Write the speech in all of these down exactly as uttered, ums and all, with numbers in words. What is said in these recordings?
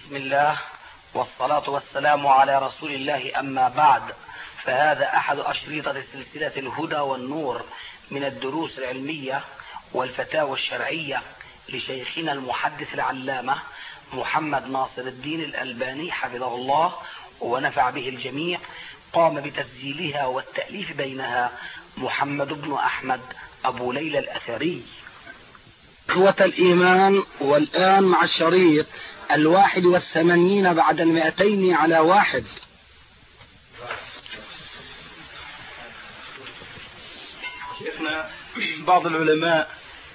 بسم الله والصلاة والسلام على رسول الله، أما بعد، فهذا أحد أشريطة سلسلة الهدى والنور من الدروس العلمية والفتاوى الشرعية لشيخنا المحدث العلامة محمد ناصر الدين الألباني حفظه الله ونفع به الجميع. قام بتسجيلها والتأليف بينها محمد بن أحمد أبو ليلى الأثري. إخوة الإيمان، والآن مع الشريط الواحد والثمانين بعد المئتين على واحد. شيخنا، بعض العلماء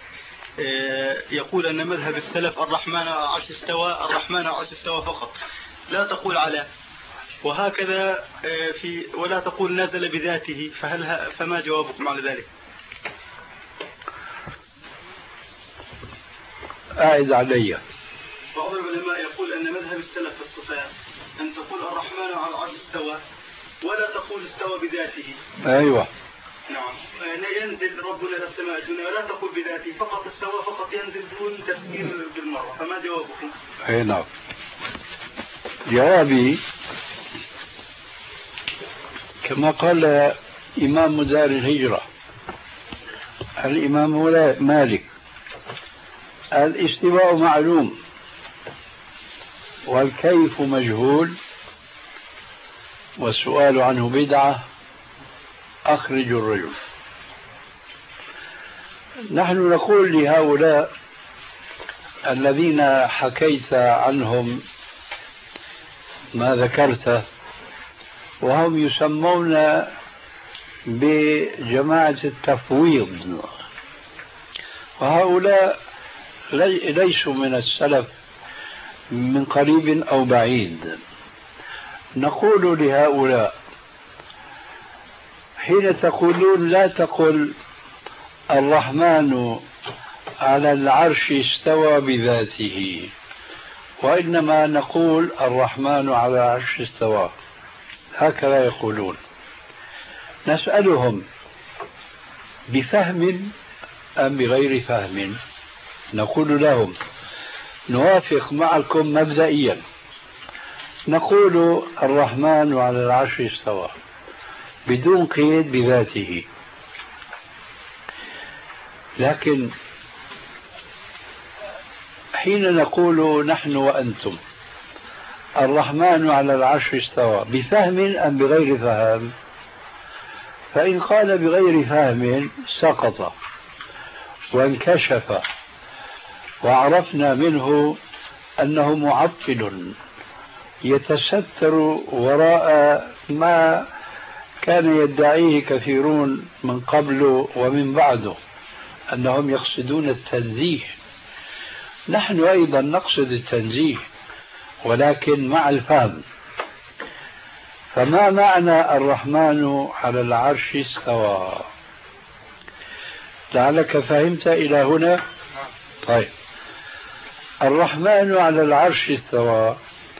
يقول أن مذهب السلف الرحمن على العرش استوى، الرحمن على العرش استوى فقط، لا تقول على، وهكذا في ولا تقول نزل بذاته، فهل فما جوابكم على ذلك؟ أعد علي. بعض العلماء يقول أن مذهب السلف في الصفات أن تقول الرحمن على العرش استوى ولا تقول استوى بذاته. أيوة. نعم، ينزل ربنا إلى السماء الدنيا ولا تقول بذاته، فقط استوى، فقط ينزل دون تفكير بالمرة، فما جوابكم؟ أي نعم. جوابي كما قال إمام دار الهجرة الإمام مالك: الاستواء معلوم والكيف مجهول والسؤال عنه بدعة، أخرج الرجل. نحن نقول لهؤلاء الذين حكيت عنهم ما ذكرته، وهم يسمون بجماعة التفويض، وهؤلاء ليسوا من السلف من قريب أو بعيد. نقول لهؤلاء: حين تقولون لا تقل الرحمن على العرش استوى بذاته، وإنما نقول الرحمن على العرش استوى، هكذا يقولون. نسألهم: بفهم أم بغير فهم؟ نقول لهم: نوافق معكم مبدئيا، نقول الرحمن على العرش استوى بدون قيد بذاته، لكن حين نقول نحن وأنتم الرحمن على العرش استوى بفهم أم بغير فهم، فإن قال بغير فهم سقط وانكشف، وعرفنا منه أنه معطل يتستر وراء ما كان يدعيه كثيرون من قبله ومن بعده، أنهم يقصدون التنزيه. نحن أيضا نقصد التنزيه، ولكن مع الفهم. فما معنى الرحمن على العرش استوى؟ لعلك فهمت إلى هنا؟ طيب، الرحمن على العرش استوى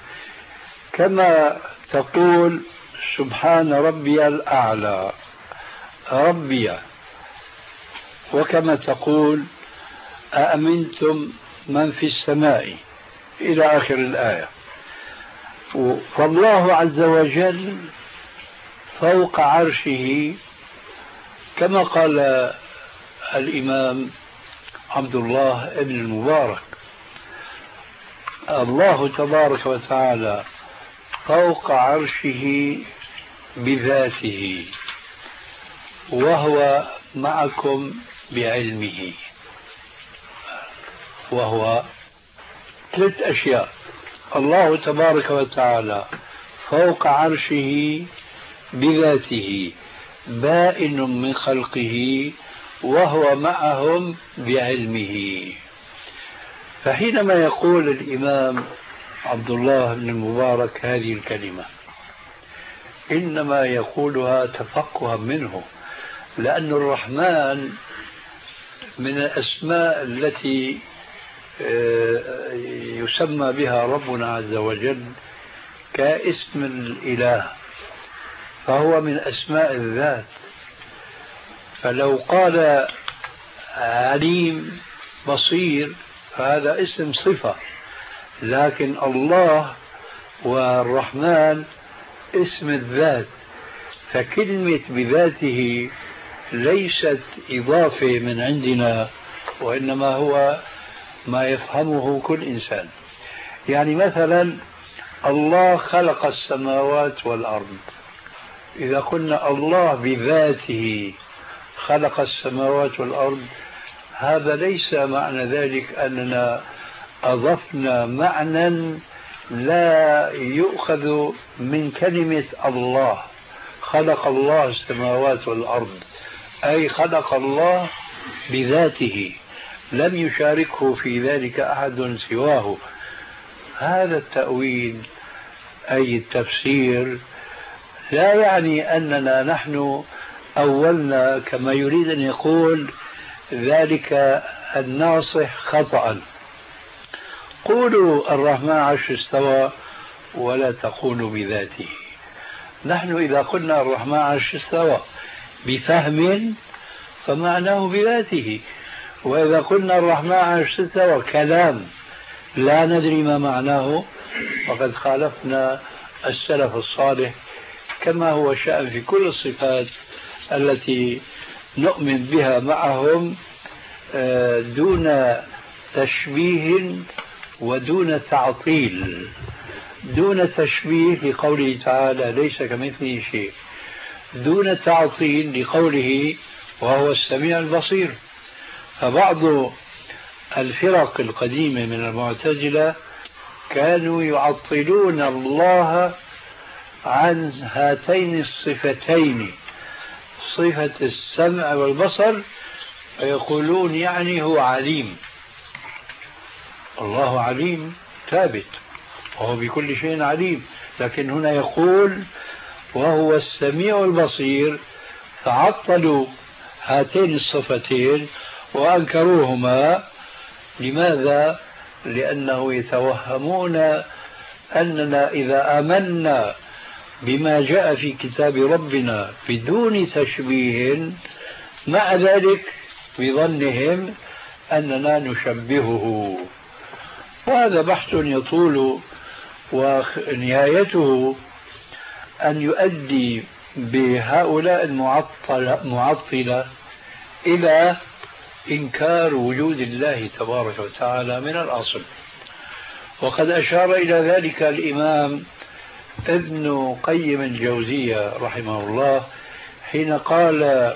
كما تقول سبحان ربي الأعلى ربي، وكما تقول أأمنتم من في السماء إلى آخر الآية. فالله عز وجل فوق عرشه كما قال الإمام عبد الله بن المبارك: الله تبارك وتعالى فوق عرشه بذاته وهو معكم بعلمه. وهو ثلاث أشياء: الله تبارك وتعالى فوق عرشه بذاته بائن من خلقه وهو معهم بعلمه. فحينما يقول الإمام عبد الله بن المبارك هذه الكلمة إنما يقولها تفقها منه، لأن الرحمن من الأسماء التي يسمى بها ربنا عز وجل كاسم الإله، فهو من أسماء الذات. فلو قال عليم بصير فهذا اسم صفة، لكن الله والرحمن اسم الذات، فكلمة بذاته ليست إضافة من عندنا، وإنما هو ما يفهمه كل إنسان. يعني مثلا الله خلق السماوات والأرض، إذا قلنا الله بذاته خلق السماوات والأرض، هذا ليس معنى ذلك أننا أضفنا معنى لا يؤخذ من كلمة الله. خلق الله السماوات والأرض أي خلق الله بذاته، لم يشاركه في ذلك أحد سواه. هذا التأويل أي التفسير لا يعني أننا نحن أولنا كما يريد أن يقول ذلك الناصح خطأ. قولوا الرحمن عرش استوى ولا تقولوا بذاته. نحن إذا قلنا الرحمن عرش استوى بفهم فمعناه بذاته، وإذا قلنا الرحمن عرش استوى كلام لا ندري ما معناه وقد خالفنا السلف الصالح، كما هو شأن في كل الصفات التي نؤمن بها معهم دون تشبيه ودون تعطيل. دون تشبيه لقوله تعالى ليس كمثله شيء، دون تعطيل لقوله وهو السميع البصير. فبعض الفرق القديمة من المعتزلة كانوا يعطلون الله عن هاتين الصفتين، صفة السمع والبصر، ويقولون يعني هو عليم. الله عليم ثابت وهو بكل شيء عليم، لكن هنا يقول وهو السميع البصير، فعطلوا هاتين الصفتين وأنكروهما. لماذا؟ لأنه يتوهمون أننا إذا آمنا بما جاء في كتاب ربنا بدون تشبيه، مع ذلك بظنهم أننا نشبهه. وهذا بحث يطول ونهايته أن يؤدي بهؤلاء المعطلة إلى إنكار وجود الله تبارك وتعالى من الأصل. وقد أشار إلى ذلك الإمام ابن قيم الجوزية رحمه الله حين قال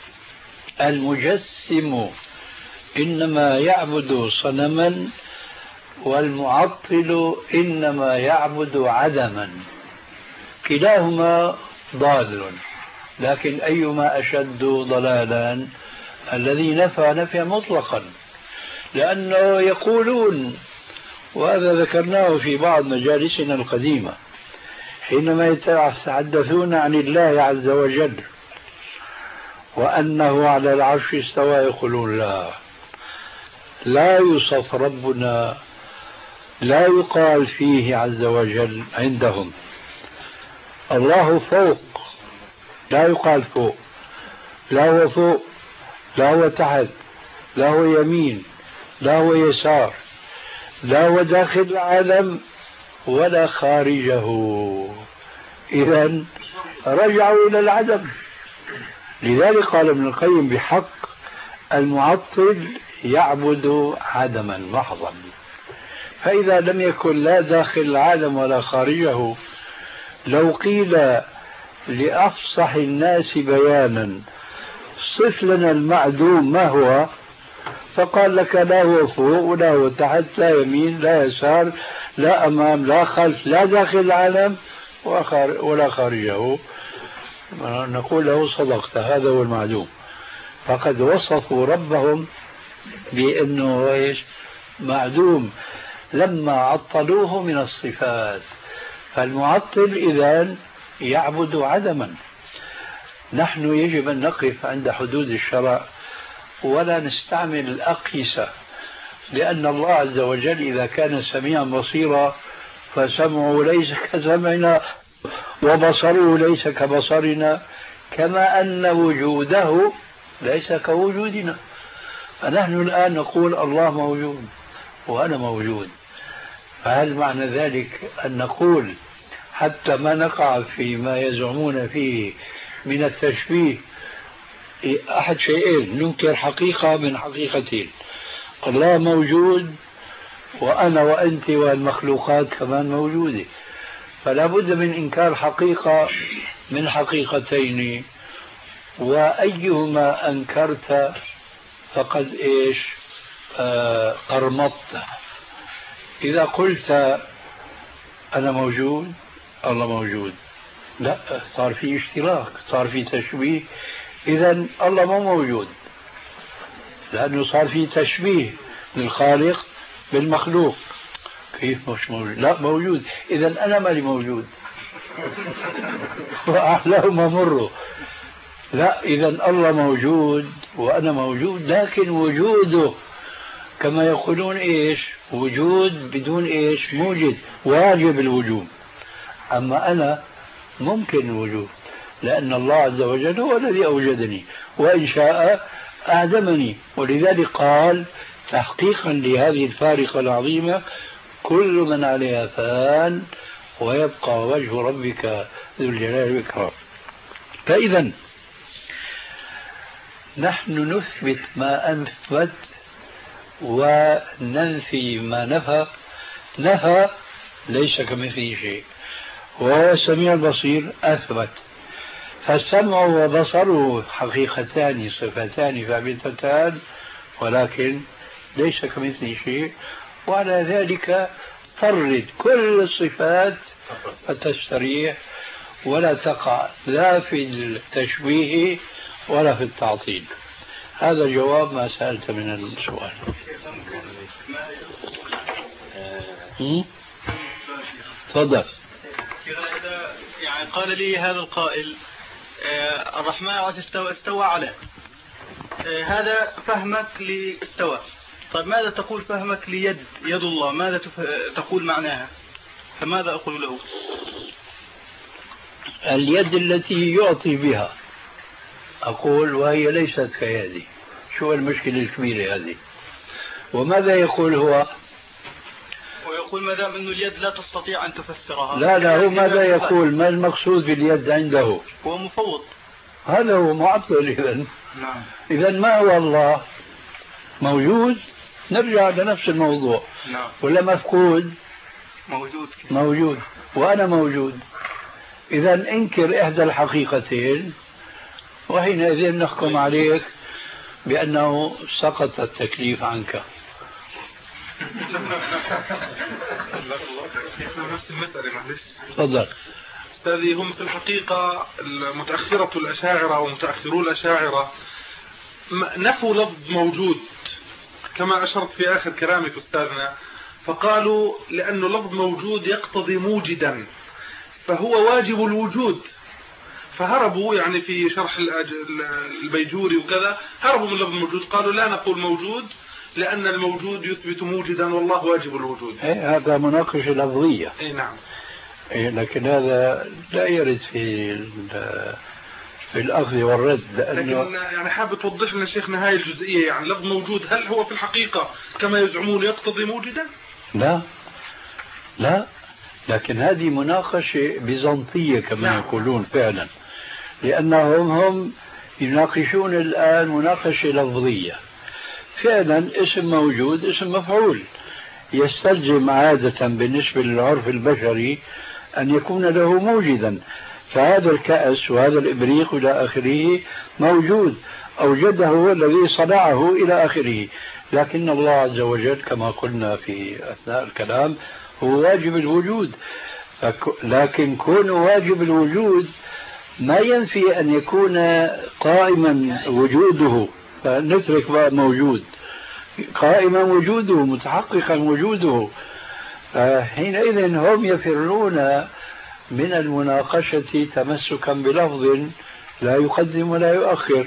المجسم إنما يعبد صنما والمعطل إنما يعبد عدما، كلاهما ضال، لكن أيما أشد ضلالا؟ الذي نفى نفيا مطلقا، لأنه يقولون، وهذا ذكرناه في بعض مجالسنا القديمة، حينما يتحدثون عن الله عز وجل وأنه على العرش استوى يقولون لا لا يوصف ربنا، لا يقال فيه عز وجل عندهم الله فوق، لا يقال فوق، لا هو فوق، لا هو تحت، لا هو يمين، لا هو يسار، لا هو داخل العالم ولا خارجه. إذن رجعوا إلى العدم. لذلك قال ابن القيم بحق المعطل يعبد عدما محضا. فإذا لم يكن لا داخل العالم ولا خارجه، لو قيل لأفصح الناس بيانا صف لنا المعدوم ما هو، فقال لك لا هو فوق ولا هو تحت، لا يمين لا يسار، لا أمام لا خلف، لا داخل العالم ولا خارجه، نقول له صدقت، هذا هو المعدوم. فقد وصفوا ربهم بأنه إيش؟ معدوم لما عطلوه من الصفات. فالمعطل إذن يعبد عدما. نحن يجب أن نقف عند حدود الشرع ولا نستعمل الأقيسة، لأن الله عز وجل إذا كان سميعا بصيرا فسمعه ليس كسمعنا وبصره ليس كبصرنا، كما أن وجوده ليس كوجودنا. فنحن الآن نقول الله موجود وأنا موجود، فهل معنى ذلك أن نقول حتى ما نقع فيما يزعمون فيه من التشبيه أحد شيئين، ننكر حقيقة من حقيقتين، الله موجود وأنا وأنت والمخلوقات كمان موجودة، فلا بد من إنكار حقيقة من حقيقتين، وأيهما أنكرت فقد إيش آه أرمطت. إذا قلت أنا موجود الله موجود، لا، صار في اشتراك، صار في تشبيه، إذا الله مو موجود، لأنه صار في تشبيه للخالق بالمخلوق. كيف مش موجود؟ لا موجود، إذا أنا مالي موجود وأحلاهما مروا. لا، إذا الله موجود وأنا موجود، لكن وجوده كما يقولون إيش؟ وجود بدون إيش؟ موجد، واجب الوجود. أما أنا ممكن الوجود، لأن الله عز وجل هو الذي أوجدني، وإن شاء أعدمني. ولذلك قال تحقيقا لهذه الفارقة العظيمة: كل من عليها فان ويبقى وجه ربك ذو الجلال والإكرام. فإذا نحن نثبت ما أثبت وننفي ما نفى. نفى ليس كمثله شيء، وهو السميع البصير أثبت. فالسمع وبصره حقيقتان صفتان ثابتتان، ولكن ليس كمثله شيء، وعلى ذلك فرد كل الصفات فتستريح ولا تقع لا في التشبيه ولا في التعطيل. هذا جواب ما سألت من السؤال. تفضل. إذا يعني قال لي هذا القائل آه الرحمن استوى, استوى على آه هذا فهمك لاستوى، طيب ماذا تقول فهمك ليد يد الله؟ ماذا تقول معناها؟ فماذا أقول له؟ اليد التي يعطي بها أقول وهي ليست كيدي. شو المشكلة الكبيرة هذه؟ وماذا يقول هو؟ ويقول ما دام أنه اليد لا تستطيع أن تفسرها. لا لا، هو ماذا يقول؟ ما المقصود باليد عنده؟ هو مفوض. هذا هو معطل. إذا نعم. إذا ما هو الله؟ موجود؟ نرجع لنفس الموضوع. نعم. ولا مفقود؟ موجود. موجود، وأنا موجود. إذا انكر إحدى الحقيقتين وحينئذ نحكم عليك بأنه سقط التكليف عنك. نفس المسألة معلش. تفضل. أستاذي، هم في الحقيقة المتأخرة الأشاعرة ومتأخرو الأشاعرة نفوا لفظ موجود كما أشرت في آخر كلامك أستاذنا، فقالوا لأنه لفظ موجود يقتضي موجدا فهو واجب الوجود، فهربوا يعني في شرح البيجوري وكذا هربوا من لفظ موجود، قالوا لا نقول موجود لأن الموجود يثبت موجدا والله واجب الوجود. إيه هذا مناقشة لفظية. إيه نعم. إيه لكن هذا لا يرد في في الأخذ والرد. لكن يعني حابب توضح لنا شيخنا هاي الجزئية، يعني لفظ موجود هل هو في الحقيقة كما يزعمون يقتضي موجدا؟ لا لا، لكن هذه مناقشة بيزنطية كما نعم. يقولون فعلا، لأنهم هم يناقشون الآن مناقشة لفظية. فعلا اسم موجود اسم مفعول، يستلزم عادة بالنسبة للعرف البشري أن يكون له موجدا، فهذا الكأس وهذا الإبريق إلى آخره موجود، أوجده هو الذي صنعه إلى آخره. لكن الله عز وجل كما قلنا في أثناء الكلام هو واجب الوجود، لكن كون واجب الوجود ما ينفي أن يكون قائما وجوده، فنترك بقى موجود، قائما وجوده متحققا وجوده. حينئذ هم يفرون من المناقشة تمسكا بلفظ لا يقدم ولا يؤخر.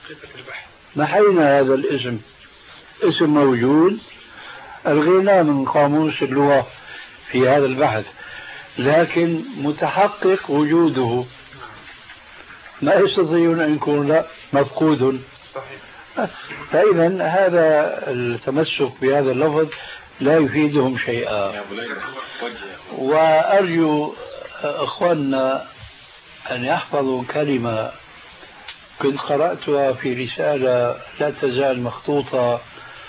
محينا هذا الاسم، اسم موجود الغنى من قاموس اللغة في هذا البحث، لكن متحقق وجوده ما يستطيعون أن يكون لا مفقود. فإذا هذا التمسك بهذا اللفظ لا يفيدهم شيئا. وأرجو أخواننا أن يحفظوا كلمة كنت قرأتها في رسالة لا تزال مخطوطة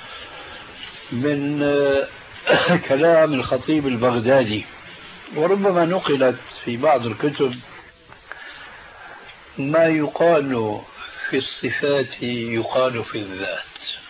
من كلام الخطيب البغدادي، وربما نقلت في بعض الكتب. ما يقال في الصفات يقال في الذات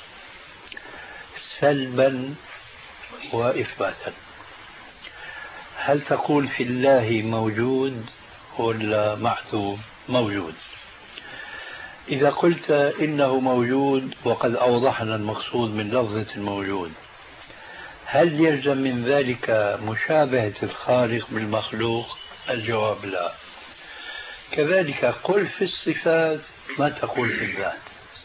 سلبا وإثباتا. هل تقول في الله موجود ولا محذوف؟ موجود. إذا قلت إنه موجود وقد أوضحنا المقصود من لفظة الموجود، هل يلزم من ذلك مشابهة الخالق بالمخلوق؟ الجواب لا. كذلك قل في الصفات ما تقول في الذات.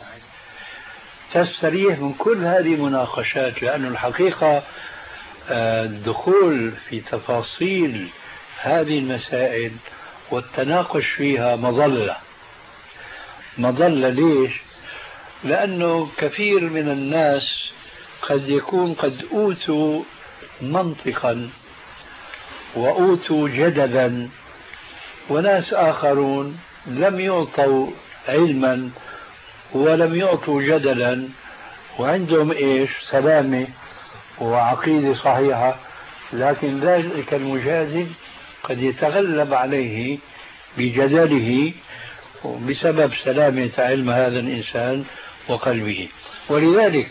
تستريح من كل هذه المناقشات، لأن الحقيقة الدخول في تفاصيل هذه المسائل والتناقش فيها مظلة مظلة. ليش؟ لأنه كثير من الناس قد يكون قد أوتوا منطقا وأوتوا جدلا، وناس آخرون لم يعطوا علما ولم يعطوا جدلا، وعندهم إيش؟ سلامة وعقيدة صحيحة، لكن ذلك المجادل قد يتغلب عليه بجدله بسبب سلامة علم هذا الإنسان وقلبه. ولذلك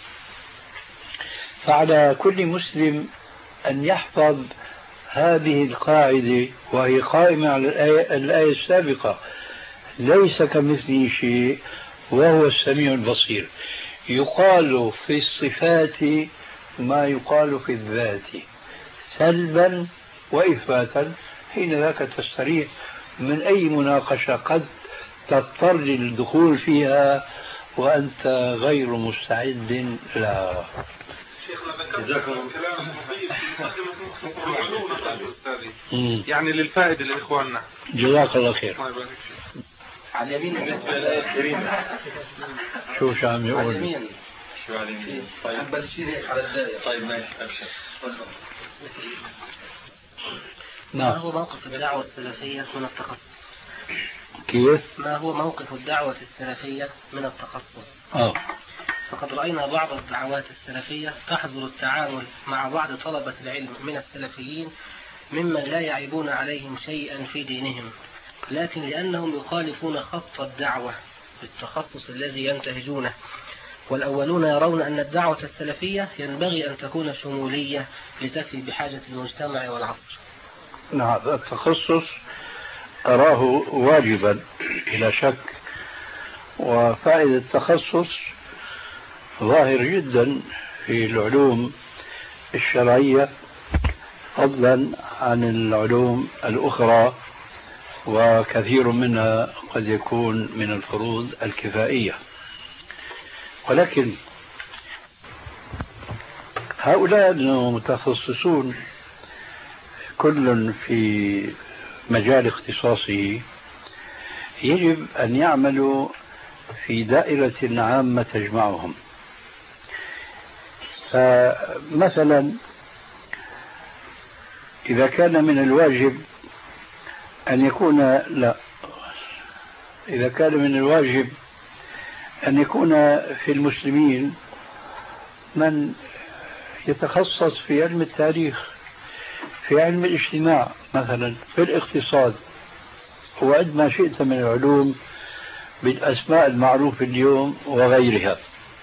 فعلى كل مسلم أن يحفظ هذه القاعدة، وهي قائمة على الآية, الآية السابقة: ليس كمثله شيء وهو السميع البصير. يقال في الصفات ما يقال في الذات سلبا وإثباتا. حين ذاك تستريح من أي مناقشة قد تضطر للدخول فيها وأنت غير مستعد لها. يعني للفائدة لإخواننا. جزاك الله خير. على اليمين بالنسبة للآية الكريمة. شو شو عم يقول؟ على اليمين. شو على اليمين؟ طيب بلشين هيك على الداية. طيب ماشي أبشر. ما هو موقف الدعوة السلفية من التخصص؟ كيف؟ ما هو موقف الدعوة السلفية من التخصص؟ آه. فقد رأينا بعض الدعوات السلفية تحظر التعامل مع بعض طلبة العلم من السلفيين ممن لا يعيبون عليهم شيئا في دينهم، لكن لأنهم يخالفون خط الدعوة بالتخصص الذي ينتهجونه. والأولون يرون أن الدعوة السلفية ينبغي أن تكون شمولية لتفي بحاجة المجتمع والعصر. نعم، التخصص أراه واجبا بلا شك، وفائدة التخصص ظاهر جدا في العلوم الشرعية فضلا عن العلوم الأخرى، وكثير منها قد يكون من الفروض الكفائية. ولكن هؤلاء المتخصصون كل في مجال اختصاصه يجب أن يعملوا في دائرة عامة تجمعهم. فمثلا إذا كان من الواجب أن يكون لا إذا كان من الواجب أن يكون في المسلمين من يتخصص في علم التاريخ، في علم الاجتماع مثلا، في الاقتصاد، وعد ما شئت من العلوم بالأسماء المعروفة اليوم وغيرها.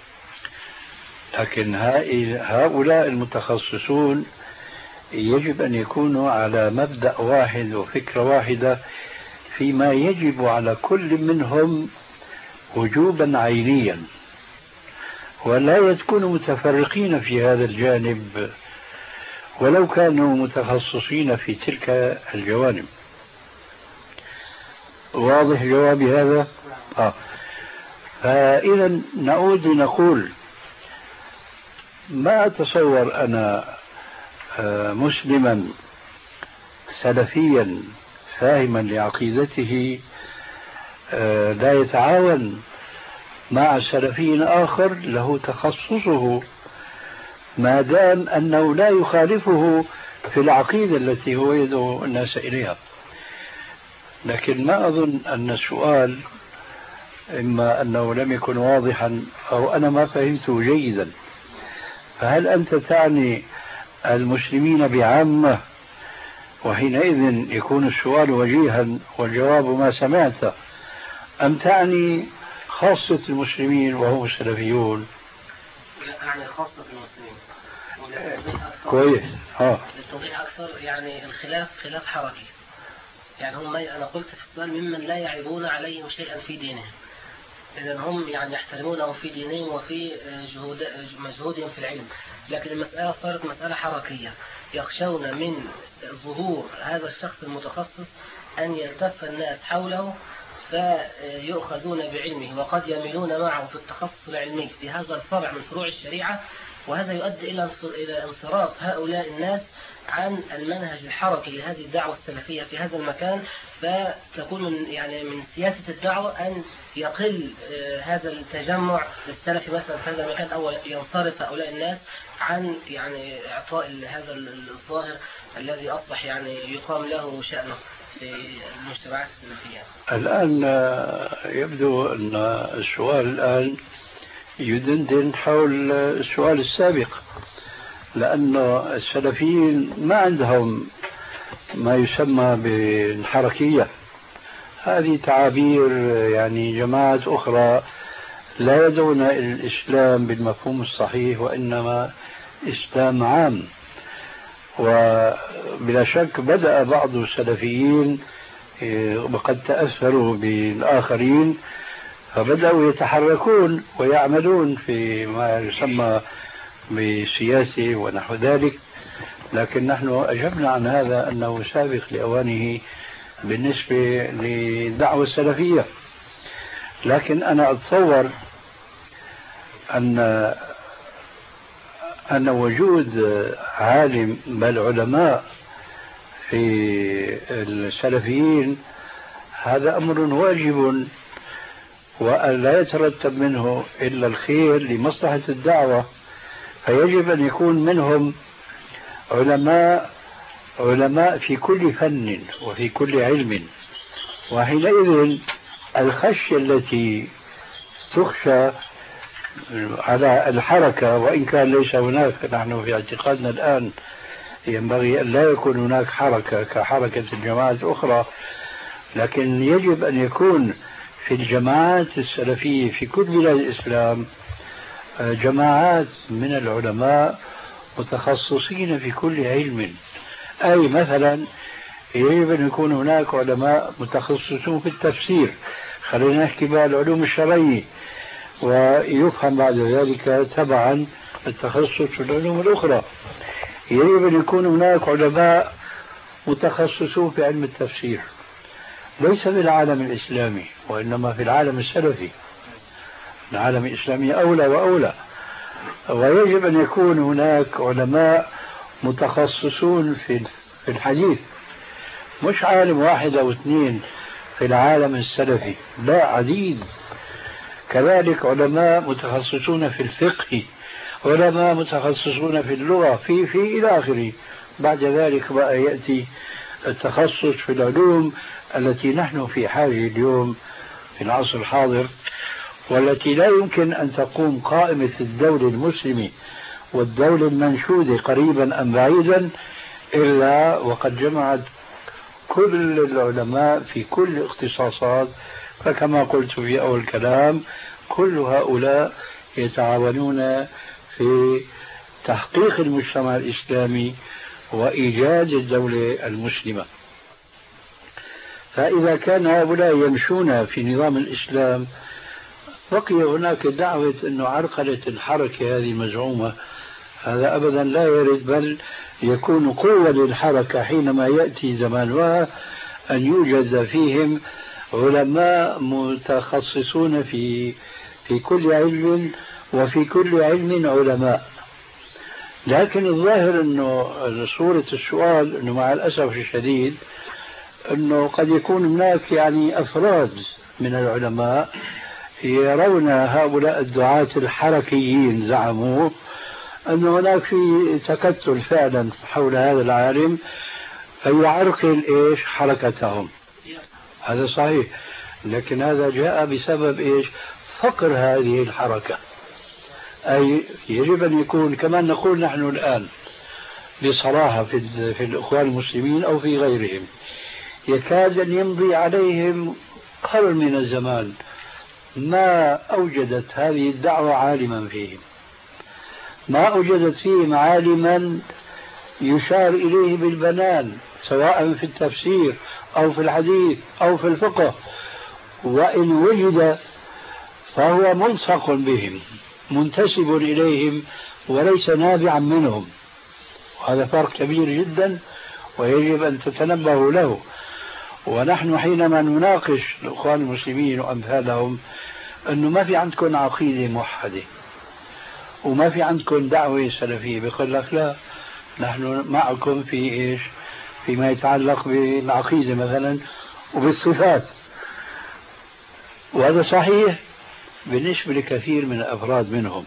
لكن هؤلاء المتخصصون يجب أن يكونوا على مبدأ واحد وفكرة واحدة فيما يجب على كل منهم وجوبا عينيا، ولا يكونوا متفرقين في هذا الجانب ولو كانوا متخصصين في تلك الجوانب. واضح جوابي هذا؟ آه. فإذا نعود نقول ما أتصور أنا مسلما سلفيا فاهما لعقيدته لا يتعاون مع سلفي آخر له تخصصه ما دام أنه لا يخالفه في العقيدة التي هو يدعو الناس إليها. لكن ما أظن أن السؤال إما أنه لم يكن واضحا أو أنا ما فهمته جيدا. فهل أنت تعني المسلمين بعامة وحينئذ يكون السؤال وجيها والجواب ما سمعت، أم تعني خاصة المسلمين وهم السلفيون؟ لا أعني خاصة المسلمين. كويس. ها. للتوضيح أكثر يعني الخلاف خلاف حركي. يعني هم أنا قلت في السؤال ممن لا يعيبون عليهم شيئا في دينهم. إذن هم يعني يحترمونهم في دينهم وفي جهود مجهودهم في العلم. لكن المسألة صارت مسألة حركية، يخشون من ظهور هذا الشخص المتخصص أن يلتف الناس حوله فيؤخذون بعلمه، وقد يميلون معه في التخصص العلمي في هذا الفرع من فروع الشريعة، وهذا يؤدي إلى انصراف هؤلاء الناس عن المنهج الحركي لهذه الدعوة السلفية في هذا المكان. فتكون من يعني من سياسة الدعوة أن يقل هذا التجمع للسلفي مثلا في هذا المكان، أو ينصرف هؤلاء الناس عن يعني إعطاء هذا الظاهر الذي أصبح يعني يقام له شأنه في المجتمعات السلفية. الآن يبدو أن السؤال الآن يدندن حول السؤال السابق، لأن السلفيين ما عندهم ما يسمى بالحركية. هذه تعابير يعني جماعات أخرى لا يدعون إلى الإسلام بالمفهوم الصحيح، وإنما إسلام عام. وبلا شك بدأ بعض السلفيين وقد تأثروا بالآخرين فبدأوا يتحركون ويعملون في ما يسمى بسياسة ونحو ذلك، لكن نحن أجبنا عن هذا أنه سابق لأوانه بالنسبة للدعوة السلفية. لكن أنا أتصور أن أن وجود عالم بل علماء في السلفيين هذا أمر واجب، ولا يترتب منه إلا الخير لمصلحة الدعوة، فيجب أن يكون منهم علماء علماء في كل فن وفي كل علم. وحينئذ الخشية التي تخشى على الحركة، وإن كان ليس هناك، نحن في اعتقادنا الآن ينبغي أن لا يكون هناك حركة كحركة الجماعات الأخرى، لكن يجب أن يكون في الجماعات السلفية في كل بلاد الإسلام جماعات من العلماء متخصصين في كل علم. أي مثلا يجب أن يكون هناك علماء متخصصون في التفسير، خلينا نحكي بقى العلوم الشرعية، ويفهم بعد ذلك تبعا التخصص في العلوم الأخرى. يجب أن يكون هناك علماء متخصصون في علم التفسير، ليس في العالم الإسلامي وإنما في العالم السلفي. العالم الإسلامي أولى وأولى. ويجب أن يكون هناك علماء متخصصون في في الحديث، مش عالم واحد أو اثنين في العالم السلفي، لا، عديد. كذلك علماء متخصصون في الفقه، علماء متخصصون في اللغة، في في إلى آخره. بعد ذلك بقى يأتي التخصص في العلوم التي نحن في حاجة اليوم في العصر الحاضر، والتي لا يمكن أن تقوم قائمة الدولة المسلمة والدولة المنشودة قريبا أم بعيدا إلا وقد جمعت كل العلماء في كل الاختصاصات. فكما قلت في أول كلام، كل هؤلاء يتعاونون في تحقيق المجتمع الإسلامي وإيجاد الدولة المسلمة. فإذا كان هؤلاء يمشون في نظام الإسلام، بقي هناك دعوة أنه عرقلة الحركة هذه المزعومة، هذا أبدا لا يرد، بل يكون قوة للحركة حينما يأتي زمانها أن يوجد فيهم علماء متخصصون في في كل علم، وفي كل علم علماء. لكن الظاهر أنه صورة السؤال أنه مع الأسف الشديد أنه قد يكون هناك يعني أفراد من العلماء يرون هؤلاء الدعاة الحركيين زعموا أن هناك في تكتل فعلا حول هذا العالم فيعرقل إيش حركتهم، هذا صحيح، لكن هذا جاء بسبب إيش فقر هذه الحركة. أي يجب أن يكون كما نقول نحن الآن بصراحة في, في الإخوان المسلمين أو في غيرهم، يكاد أن يمضي عليهم قرن من الزمان ما أوجدت هذه الدعوة عالما فيهم، ما أوجدت فيهم عالما يشار إليه بالبنان سواء في التفسير أو في الحديث أو في الفقه، وإن وجد فهو ملصق بهم منتسب إليهم وليس نابعا منهم، وهذا فرق كبير جدا ويجب أن تتنبهوا له. ونحن حينما نناقش الإخوان المسلمين وأمثالهم أنه ما في عندكم عقيدة موحدة وما في عندكم دعوة سلفية، بيقول لك لا نحن معكم في إيش فيما يتعلق بالعقيدة مثلا وبالصفات، وهذا صحيح بالنسبة لكثير من الأفراد منهم،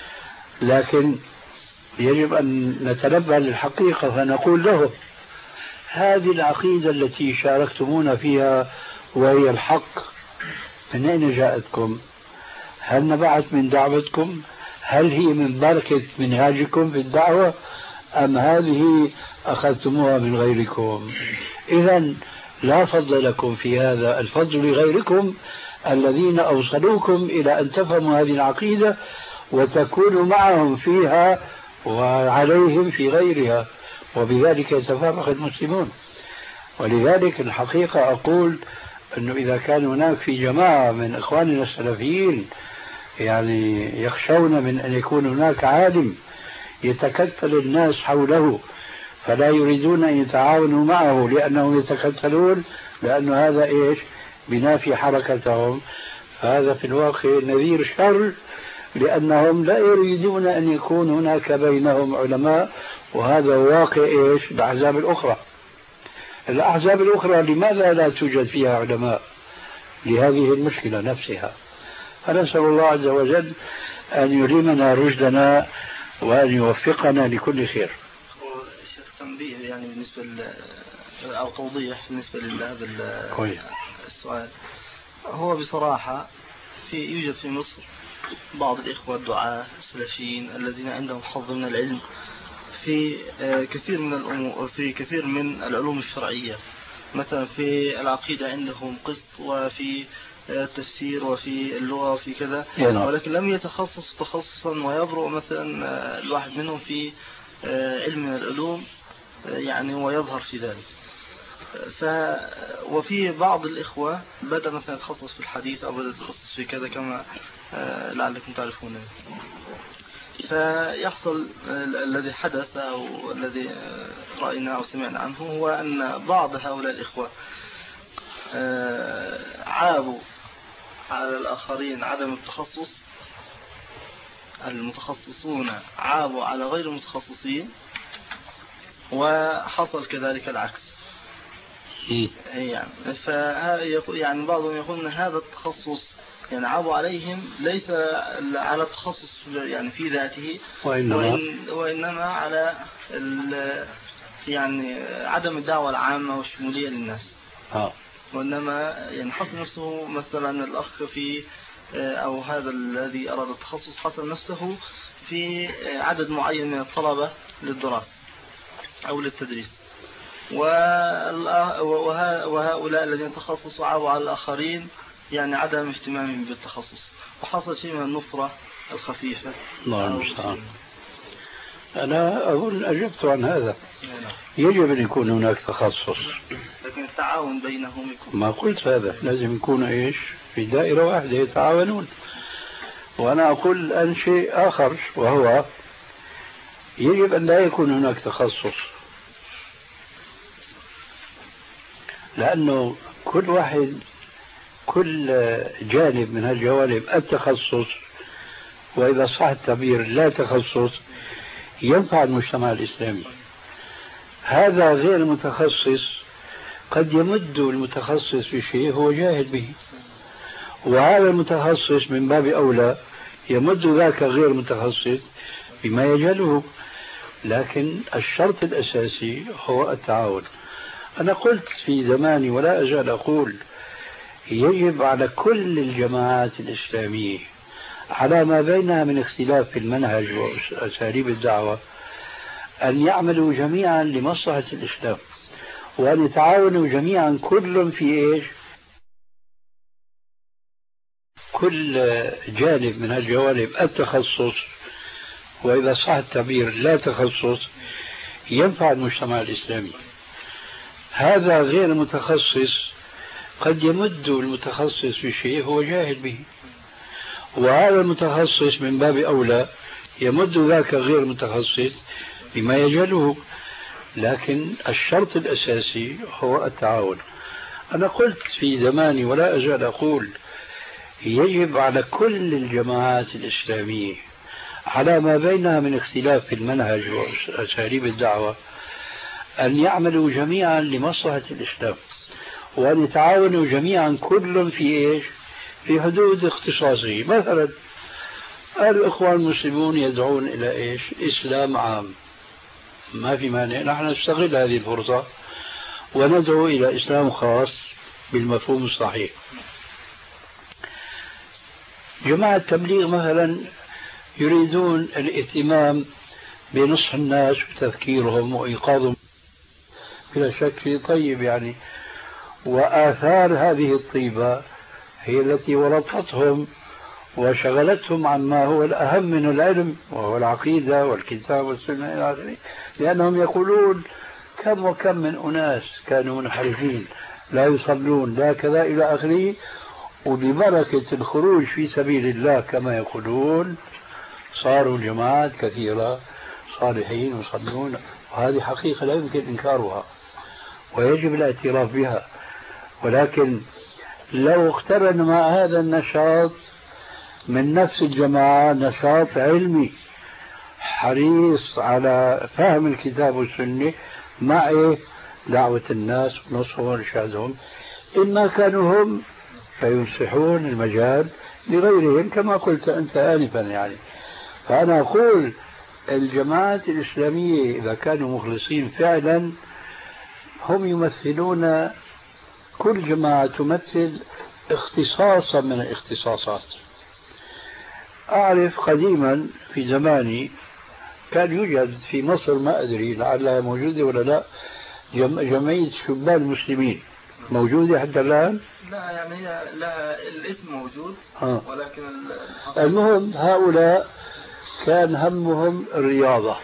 لكن يجب أن نتنبه للحقيقة فنقول له هذه العقيدة التي شاركتمونا فيها وهي الحق من أين جاءتكم؟ هل نبعت من دعوتكم؟ هل هي من بركة منهاجكم في الدعوة أم هذه أخذتموها من غيركم؟ إذن لا فضل لكم في هذا، الفضل لغيركم الذين أوصلوكم إلى أن تفهموا هذه العقيدة وتكونوا معهم فيها وعليهم في غيرها، وبذلك يتفرق المسلمون. ولذلك الحقيقة أقول أنه إذا كان هناك في جماعة من إخواننا السلفيين يعني يخشون من أن يكون هناك عالم يتكتل الناس حوله فلا يريدون أن يتعاونوا معه لأنهم يتكتلون، لأن هذا إيش بنافي حركتهم، فهذا في الواقع نذير شر، لأنهم لا يريدون أن يكون هناك بينهم علماء، وهذا واقع إيش الأحزاب الأخرى. الأحزاب الأخرى لماذا لا توجد فيها علماء لهذه المشكلة نفسها؟ فنسأل الله عز وجل أن يلهمنا رشدنا وأن يوفقنا لكل خير. الشيخ تنبيه يعني بالنسبة أو توضيح بالنسبة لهذا السؤال، هو بصراحة في يوجد في مصر بعض الإخوة الدعاة السلفيين الذين عندهم حظ من العلم في كثير من الأمور، في كثير من العلوم الشرعية، مثلا في العقيدة عندهم قسط وفي التفسير وفي اللغة وفي كذا، ولكن لم يتخصص تخصصا ويبرؤ مثلا الواحد منهم في علم من العلوم يعني ويظهر في ذلك. ف وفي بعض الإخوة بدأ مثلا يتخصص في الحديث أو بدأ يتخصص في كذا كما لعلكم تعرفون. فيحصل الذي حدث أو الذي رأينا أو سمعنا عنه هو أن بعض هؤلاء الإخوة عابوا على الآخرين عدم التخصص، المتخصصون عابوا على غير المتخصصين، وحصل كذلك العكس. يعني يعني بعضهم يقول أن هذا التخصص يعني عابوا عليهم ليس على التخصص يعني في ذاته، وإنما, وإنما على يعني عدم الدعوة العامة والشمولية للناس. آه. وإنما يعني حصل نفسه مثلا الأخ في أو هذا الذي أراد التخصص حصل نفسه في عدد معين من الطلبة للدراسة أو للتدريس، وهؤلاء الذين تخصصوا عابوا على الآخرين يعني عدم اهتمامهم بالتخصص، وحصل شيء من النفرة الخفيفة. الله المستعان. أنا أقول أجبت عن هذا، يجب أن يكون هناك تخصص، لكن التعاون بينهم يكون. ما قلت هذا، لازم يكونوا إيش في دائرة واحدة يتعاونون. وأنا أقول الآن شيء آخر، وهو يجب أن لا يكون هناك تخصص، لأنه كل واحد كل جانب من هالجوانب التخصص، وإذا صح التعبير لا تخصص، ينفع المجتمع الإسلامي. هذا غير المتخصص قد يمد المتخصص في شيء هو جاهل به، وهذا المتخصص من باب أولى يمد ذاك غير متخصص بما يجهله، لكن الشرط الأساسي هو التعاون. أنا قلت في زماني ولا أزال أقول يجب على كل الجماعات الإسلامية على ما بينها من اختلاف في المنهج وأساليب الدعوة أن يعملوا جميعا لمصلحة الإسلام، وأن يتعاونوا جميعا كل في إيش؟ كل جانب من هالجوانب التخصص، وإذا صح التعبير لا تخصص، ينفع المجتمع الإسلامي. هذا غير المتخصص قد يمد المتخصص بشيء هو جاهل به، وهذا المتخصص من باب أولى يمد ذاك غير المتخصص بما يجهله، لكن الشرط الأساسي هو التعاون. أنا قلت في زماني ولا أزال أقول يجب على كل الجماعات الإسلامية على ما بينها من اختلاف في المنهج وأساليب الدعوة أن يعملوا جميعا لمصلحة الإسلام، وأن يتعاونوا جميعا كل في إيش؟ في حدود اختصاصه. مثلا الإخوان المسلمون يدعون إلى إيش؟ إسلام عام، ما في مانع نحن نستغل هذه الفرصة وندعو إلى إسلام خاص بالمفهوم الصحيح. جماعة التبليغ مثلا يريدون الاهتمام بنصح الناس وتذكيرهم وإيقاظهم، بلا شك شيء طيب يعني، وآثار هذه الطيبة هي التي ورطتهم وشغلتهم عما هو الأهم من العلم وهو العقيدة والكتاب والسنة إلى آخره، لأنهم يقولون كم وكم من أناس كانوا منحرفين لا يصلون لا كذا إلى آخره، وببركة الخروج في سبيل الله كما يقولون صاروا جماعات كثيرة صالحين يصلون، وهذه حقيقة لا يمكن إنكارها ويجب الاعتراف بها. ولكن لو اقترن مع هذا النشاط من نفس الجماعة نشاط علمي حريص على فهم الكتاب والسنة مع إيه؟ دعوة الناس ونصحهم وإرشادهم، إما كانوا هم فينصحون المجال لغيرهم كما قلت أنت آنفا يعني. فأنا أقول الجماعات الإسلامية إذا كانوا مخلصين فعلا هم يمثلون، كل جماعة تمثل اختصاصا من الاختصاصات. أعرف قديما في زماني كان يوجد في مصر، ما أدري لعلها موجودة ولا لا، جمعية شبان المسلمين، موجودة حتى الآن؟ لا يعني هي لا الاسم موجود آه. ولكن المهم هؤلاء كان همهم الرياضة،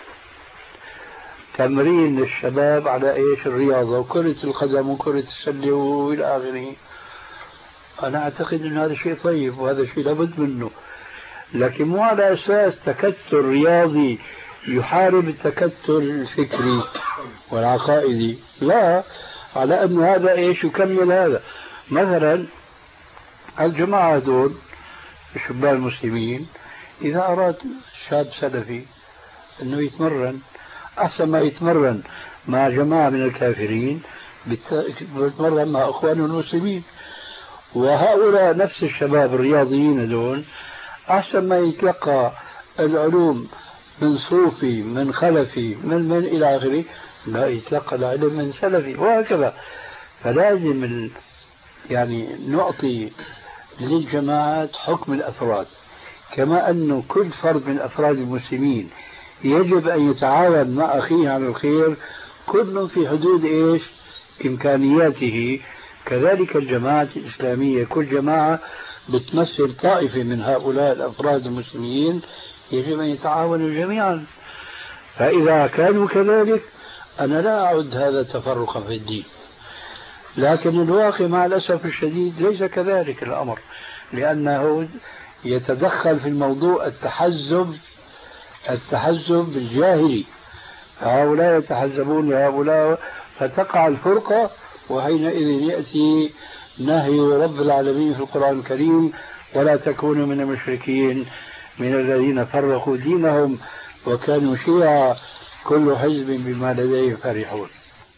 تمرين الشباب على ايش؟ الرياضة وكرة القدم وكرة السلة والى اخره. انا اعتقد ان هذا شيء طيب وهذا شيء لابد منه، لكن مو على اساس تكتل رياضي يحارب التكتل الفكري والعقائدي، لا، على ان هذا ايش يكمل هذا. مثلا الجماعة هذول الشباب المسلمين اذا اراد شاب سلفي انه يتمرن، أحسن ما يتمرن مع جماعة من الكافرين يتمرن مع أخوانه المسلمين. وهؤلاء نفس الشباب الرياضيين دون أحسن ما يتلقى العلوم من صوفي من خلفي من من إلى آخره، لا يتلقى العلم من سلفي وهكذا. فلازم ال... يعني نعطي للجماعات حكم الأفراد، كما أنه كل فرد من أفراد المسلمين يجب أن يتعاون مع أخيه على الخير كل في حدود إيش؟ إمكانياته. كذلك الجماعة الإسلامية كل جماعة بتمثل طائفة من هؤلاء الأفراد المسلمين يجب أن يتعاونوا جميعا. فإذا كانوا كذلك أنا لا أعد هذا تفرقا في الدين، لكن الواقع مع الأسف الشديد ليس كذلك الأمر، لأنه يتدخل في الموضوع التحزب التحزب الجاهلي، هؤلاء يتحزبون لهؤلاء فتقع الفرقة، وحينئذ يأتي نهي رب العالمين في القرآن الكريم ولا تكونوا من المشركين من الذين فرقوا دينهم وكانوا شيعا كل حزب بما لديهم فرحون.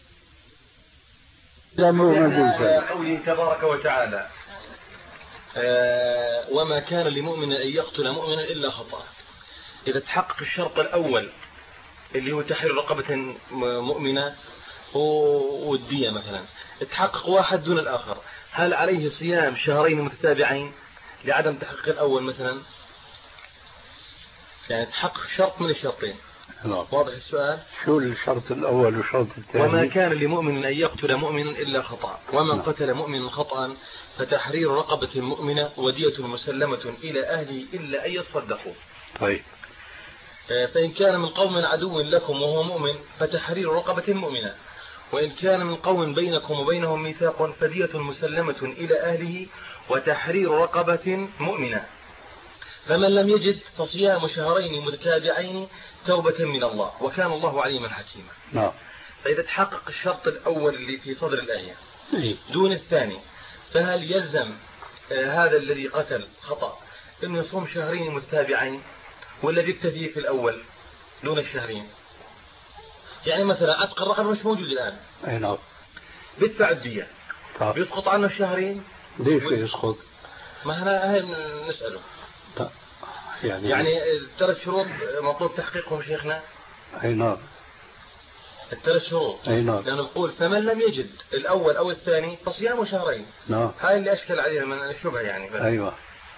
قوله تبارك وتعالى آه وما كان لمؤمن أن يقتل مؤمنا إلا خطأ. إذا تحقق الشرط الأول اللي هو تحرير رقبة مؤمنة والدية مثلا، تحقق واحد دون الآخر، هل عليه صيام شهرين متتابعين لعدم تحقيق الأول مثلا؟ يعني تحقق شرط من الشرطين. واضح السؤال؟ شو الشرط الأول والشرط الثاني؟ وما كان لمؤمن أن يقتل مؤمن إلا خطأ، ومن لا. قتل مؤمن خطأ فتحرير رقبة مؤمنة ودية مسلمة إلى أهله إلا أن يصدقوا. طيب. فإن كان من قوم عدو لكم وهو مؤمن فتحرير رقبة مؤمنة، وإن كان من قوم بينكم وبينهم ميثاق فدية مسلمة إلى أهله وتحرير رقبة مؤمنة. فمن لم يجد فصيام شهرين متتابعين توبة من الله وكان الله عليما حكيما. نعم. فإذا تحقق الشرط الأول اللي في صدر الآية دون الثاني، فهل يلزم آه هذا الذي قتل خطأ أنه يصوم شهرين متتابعين ولا بيكتفي في الأول دون الشهرين؟ يعني مثلا عتق الرقبة مش موجود الآن. أي نعم. بيدفع الدية. طب. بيسقط عنه الشهرين. ليش يسقط؟ ما هنا هاي نسأله. طب. يعني يعني الثلاث شروط مطلوب تحقيقهم شيخنا. أي نعم. الثلاث شروط. أي نعم. لأنه بقول فمن لم يجد الأول أو الثاني فصيام شهرين. نعم. هاي اللي أشكل عليها من الشبهة يعني. أيوة.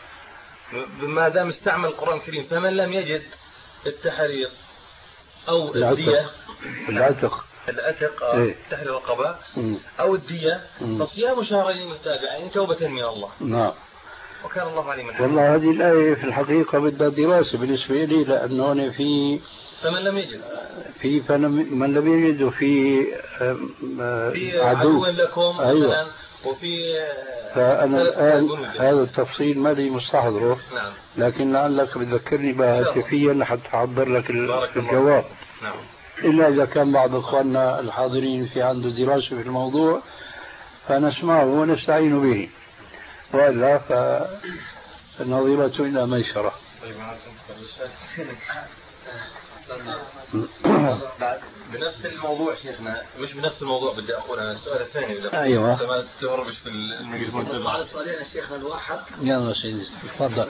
ما دام استعمل القرآن الكريم فمن لم يجد التحرير أو الدية العتق العتق إيه؟ تحرير الرقبة أو الدية فصيام شهرين متتابعين توبة من الله. نعم. وكان الله عليما حكيما. والله هذه الآية في الحقيقة بدها دراسة بالنسبة لي، لأنه أنا في فمن لم يجد في من لم يجد وفي في عدو لكم. أيوة. وفي فأنا الآن هذا التفصيل ما لي مستحضره. نعم. لكن لعلك بتذكرني بها هاتفيا لحتى أحضر لك الجواب. نعم. إلا إذا كان بعض إخواننا الحاضرين في عنده دراسة في الموضوع فنسمعه ونستعين به، وإلا فالنظيرة إلى ميسرة. بنفس الموضوع شيخنا، مش بنفس الموضوع بدي أقول أنا السؤال الثاني. أيوة. ما تهربش في الميكروفون. على سؤالين الشيخنا الواحد. يلا سيدي تفضل.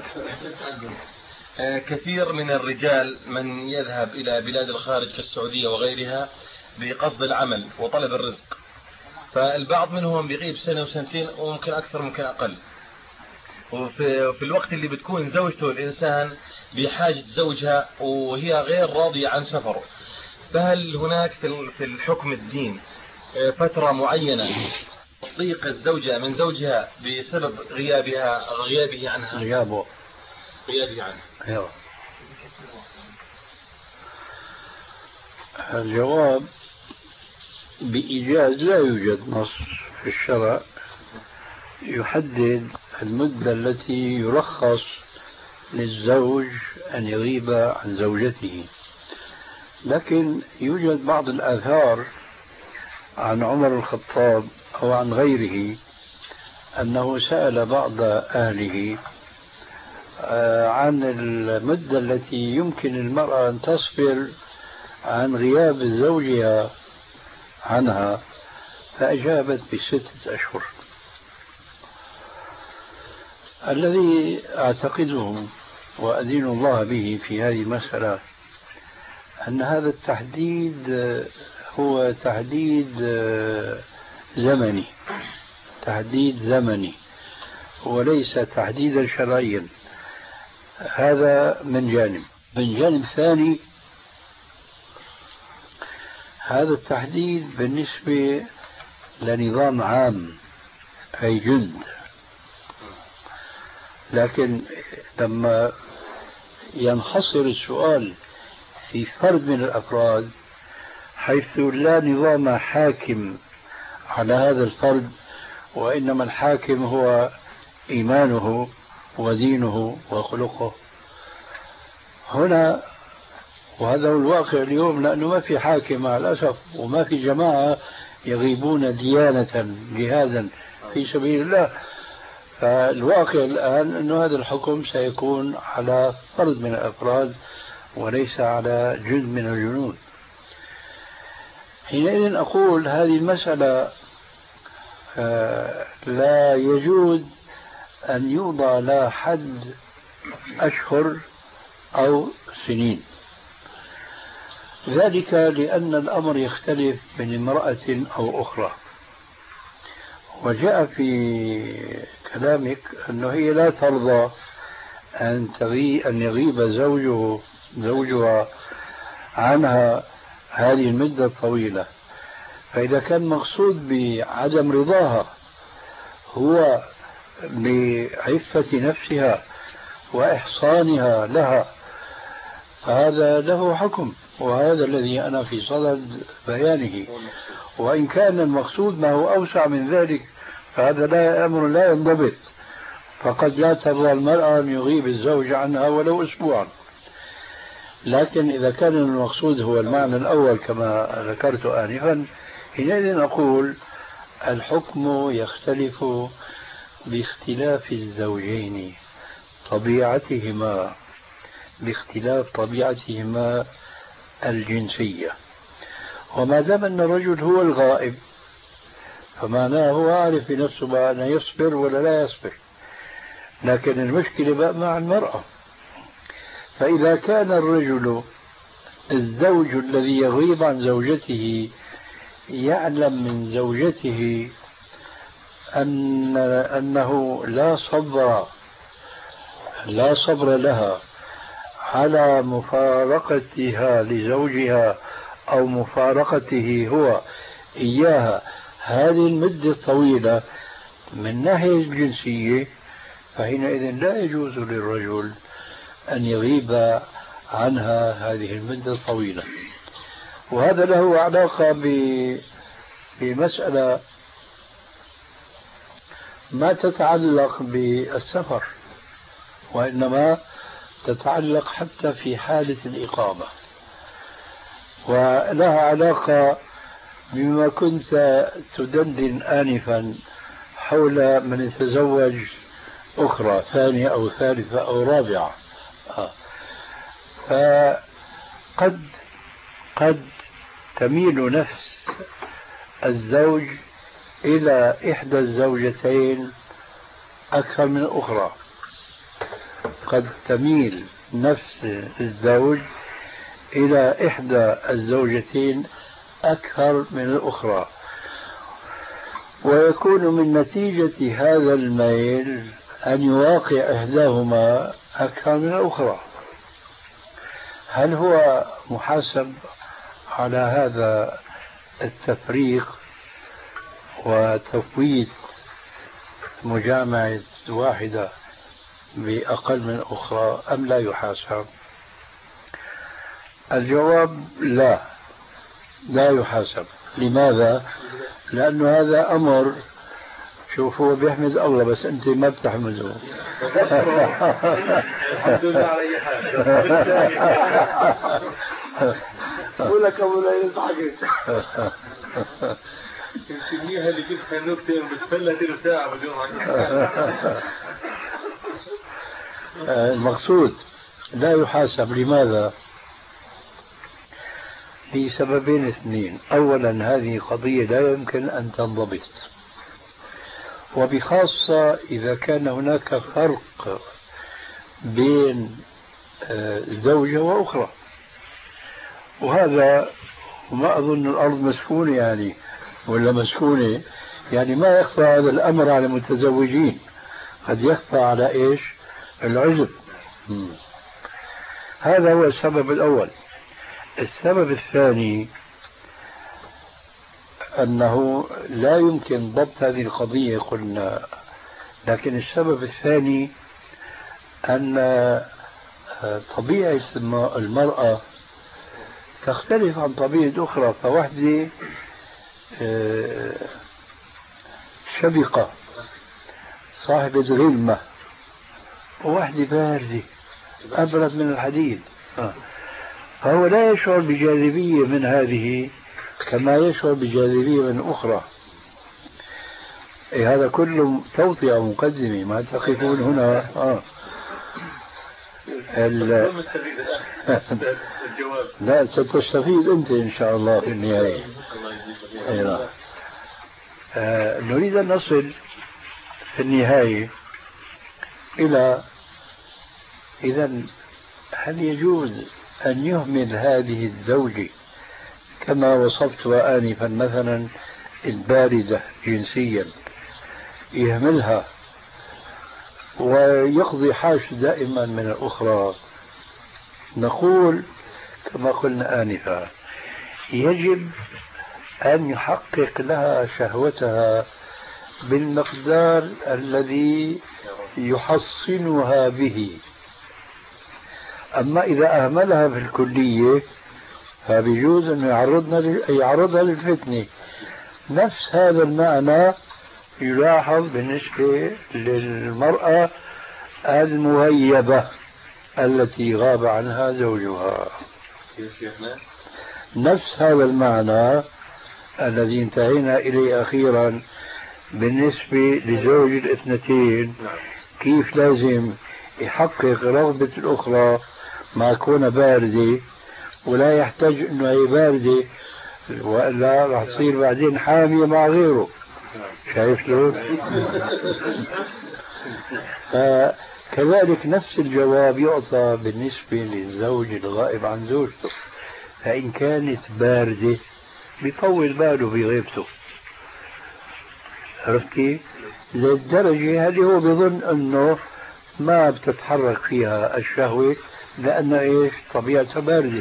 كثير من الرجال من يذهب إلى بلاد الخارج كالسعودية وغيرها بقصد العمل وطلب الرزق، فالبعض منهم بيغيب سنة وسنتين وممكن أكثر ممكن أقل، وفي في الوقت اللي بتكون زوجته الإنسان بحاجة زوجها وهي غير راضية عن سفره، فهل هناك في الحكم الدين فترة معينة تضيق الزوجة من زوجها بسبب غيابها غيابه عنها؟ غيابه غيابه عنها. أيوة. الجواب بإيجاز لا يوجد نص في الشرع يحدد المدة التي يرخص للزوج أن يغيب عن زوجته، لكن يوجد بعض الآثار عن عمر الخطاب أو عن غيره أنه سأل بعض أهله عن المدة التي يمكن المرأة أن تصبر عن غياب زوجها عنها، فأجابت بستة أشهر. الذي أعتقده وأدين الله به في هذه المسألة أن هذا التحديد هو تحديد زمني، تحديد زمني وليس تحديدا شرعيا. هذا من جانب. من جانب ثاني، هذا التحديد بالنسبة لنظام عام أي جند، لكن لما ينحصر السؤال في فرد من الأفراد حيث لا نظام حاكم على هذا الفرد وإنما الحاكم هو إيمانه ودينه وخلقه، هنا وهذا هو الواقع اليوم، لأنه ما في حاكم مع الأسف وما في جماعة يغيبون ديانة جهادا في سبيل الله، فالواقع الآن أن هذا الحكم سيكون على فرد من الأفراد وليس على جند من الجنود. حينئذ أقول هذه المسألة لا يجوز أن يوضع لا حد أشهر أو سنين. ذلك لأن الأمر يختلف من امرأة أو أخرى. وجاء في كلامك أنه هي لا ترضى أن تغي أن يغيب زوجه زوجها عنها هذه المدة الطويلة. فإذا كان مقصود بعدم رضاها هو بعفة نفسها وإحصانها لها فهذا له حكم، وهذا الذي أنا في صدد بيانه. وإن كان المقصود ما هو أوسع من ذلك فهذا لا أمر لا ينضبط، فقد لا ترضى المرأة أن يغيب الزوج عنها ولو أسبوعا. لكن إذا كان المقصود هو المعنى الأول كما ذكرت آنفا حينئذ نقول الحكم يختلف باختلاف الزوجين طبيعتهما باختلاف طبيعتهما الجنسية. وما دام أن الرجل هو الغائب فمعناه هو عارف في نفسه بقى أن يصبر ولا لا يصبر، لكن المشكلة بقى مع المرأة. فإذا كان الرجل الزوج الذي يغيب عن زوجته يعلم من زوجته أن أنه لا صبر لا صبر لها على مفارقتها لزوجها أو مفارقته هو إياها هذه المدة الطويلة من ناحية الجنسية، فحينئذ لا يجوز للرجل أن يغيب عنها هذه المدة الطويلة. وهذا له علاقة بمسألة ما تتعلق بالسفر، وإنما تتعلق حتى في حالة الإقامة، ولها علاقة بما كنت تدندن آنفا حول من يتزوج أخرى ثانية أو ثالثة أو رابعة. آه. فقد قد تميل نفس الزوج إلى إحدى الزوجتين أكثر من الأخرى، قد تميل نفس الزوج إلى إحدى الزوجتين أكثر من الأخرى، ويكون من نتيجة هذا الميل أن يواقع إحداهما أكثر من الأخرى. هل هو محاسب على هذا التفريق وتفويت مجامعة واحدة بأقل من أخرى أم لا يحاسب؟ الجواب لا لا يحاسب. لماذا؟ لأنه هذا أمر، شوفوا بيحمد الله بس أنت ما بتحمده. الحمد لله على أي حال. أقول لك أبو لا يضحك. الكمية اللي جبت النكتة بتفلت له ساعة بدون حاجة. المقصود لا يحاسب. لماذا؟ لسببين اثنين. أولا هذه قضية لا يمكن أن تنضبط، وبخاصة إذا كان هناك فرق بين زوجة وأخرى، وهذا ما أظن الأرض مسكونة يعني ولا مسكونة يعني ما يخفى هذا الأمر على المتزوجين، قد يخفى على إيش؟ العزب. هذا هو السبب الأول. السبب الثاني أنه لا يمكن ضبط هذه القضية قلنا، لكن السبب الثاني أن طبيعة المرأة تختلف عن طبيعة أخرى. فوحدة شبقة صاحبة غلمة، ووحدة باردة أبرد من الحديد، فهو لا يشعر بجاذبية من هذه كما يشعر بجاذبية من أخرى. إيه هذا كله توطئة مقدمة، ما تقفون هنا. آه. لا ستستفيد أنت إن شاء الله في النهاية. أيوة. آه نريد أن نصل في النهاية إلى إذن هل يجوز أن يهمل هذه الزوجة كما وصفت آنفا مثلا الباردة جنسيا، يهملها ويقضي حاجة دائما من الأخرى؟ نقول كما قلنا آنفا يجب أن يحقق لها شهوتها بالمقدار الذي يحصنها به. أما إذا أهملها في الكلية فبيجوز أن يعرضنا يعرضها للفتنة. نفس هذا المعنى يلاحظ بالنسبة للمرأة المغيبة التي غاب عنها زوجها. نفس هذا المعنى الذي انتهينا إليه أخيرا بالنسبة لزوج الاثنتين، كيف لازم يحقق رغبة الأخرى ما كون باردة ولا يحتاج أنه هي باردة وإلا راح تصير بعدين حامية مع غيره. شايف شلون؟ فكذلك نفس الجواب يعطى بالنسبة للزوج الغائب عن زوجته. فإن كانت باردة بيطول باله بغيبته، عرفتي؟ للدرجة هذه هو بيظن أنه ما بتتحرك فيها الشهوة لأن إيش طبيعتها باردة.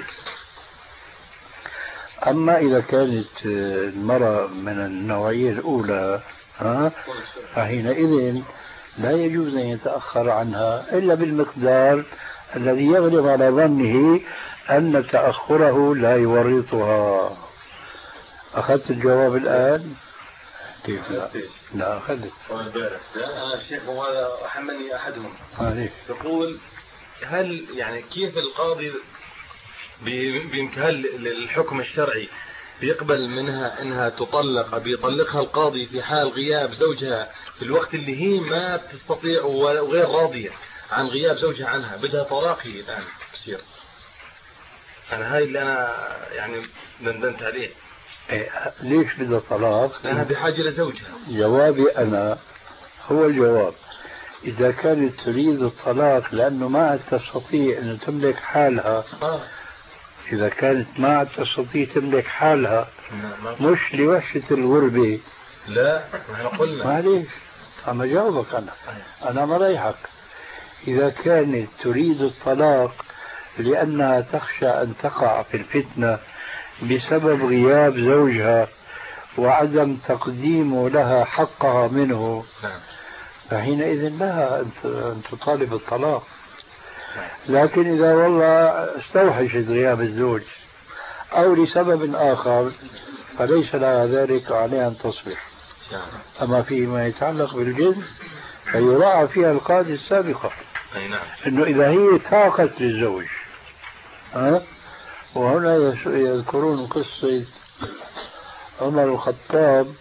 أما إذا كانت المرأة من النوعية الأولى ها فحينئذ لا يجوز أن يتأخر عنها إلا بالمقدار الذي يغلب على ظنه أن تأخره لا يورطها. أخذت الجواب الآن؟ كيف لا؟ لا أخذت. لا الشيخ وهذا حملني أحدهم عليك. يقول هل يعني كيف القاضي بإمكان الحكم الشرعي بيقبل منها انها تطلق، بيطلقها القاضي في حال غياب زوجها في الوقت اللي هي ما بتستطيع وغير راضية عن غياب زوجها عنها، بدها طلاقه الآن بصير؟ أنا هاي اللي أنا يعني دندنت عليه. إيه ليش بدها طلاق؟ لأنها بحاجة لزوجها. جوابي أنا هو الجواب: إذا كانت تريد الطلاق لأنه ما عاد تستطيع أن تملك حالها، آه. إذا كانت ما عاد تستطيع تملك حالها مش لوحشة الغربة. لا احنا قلنا معليش عم أجاوبك أنا أنا مريحك. إذا كانت تريد الطلاق لأنها تخشى أن تقع في الفتنة بسبب غياب زوجها وعدم تقديمه لها حقها منه، فحينئذ لها أن تطالب الطلاق. لكن إذا والله استوحشت غياب الزوج أو لسبب آخر فليس لها ذلك عليها أن تصبح. أما فيما يتعلق بالجنس فيراعى فيها القاعدة السابقة أنه إذا هي تاقت للزوج ها. وهنا يذكرون قصة عمر الخطاب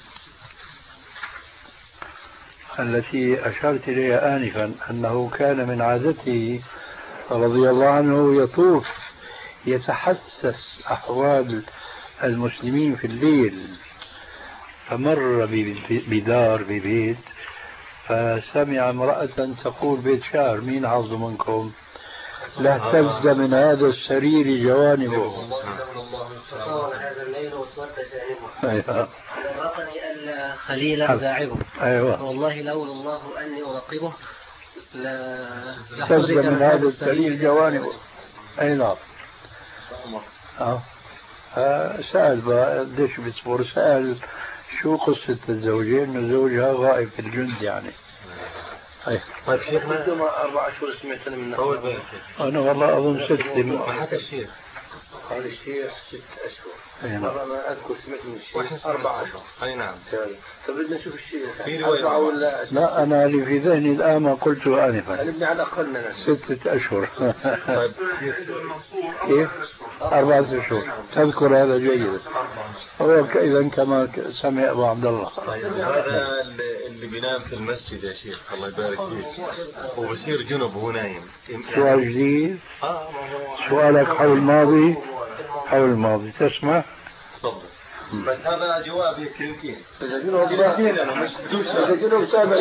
التي أشرت إليها آنفا، أنه كان من عادته رضي الله عنه يطوف يتحسس أحوال المسلمين في الليل، فمر بدار ببيت فسمع امرأة تقول بيت شعر: مين حافظ منكم؟ لاهتز من هذا السرير جوانبه. طال هذا الليل واسود جانبه. ورقني ألا خليل أداعبه. أيوة. والله لولا الله أني أراقبه لا اهتز من هذا السرير جوانبه. أي نعم. اه سأل بقى قديش بيصبر، سأل شو قصة الزوجين؟ إنه زوجها غائب في الجند يعني. أي. طيب شيخنا أربع أشهر سمعت من أول بين أنا والله أظن ست. ما حكى الشيخ. قال الشيخ ست أشهر. أي نعم. والله ما أذكر سمعت من الشيخ أربع أشهر. أي نعم. فبدنا نشوف الشيخ. في رواية ولا لا أنا اللي في ذهني الآن ما قلته آنفا. خلينا على الأقل من ستة أشهر. طيب كيف؟ أربعة أشهر. تذكر هذا جيدا. هو إذا كما سمع أبو عبد الله. طيب هذا اللي بينام في المسجد يا شيخ الله يبارك فيك وبصير جنب وهو نايم. سؤال جديد. سؤالك حول الماضي. حول الماضي تسمع؟ تفضل. بس هذا جواب يمكن.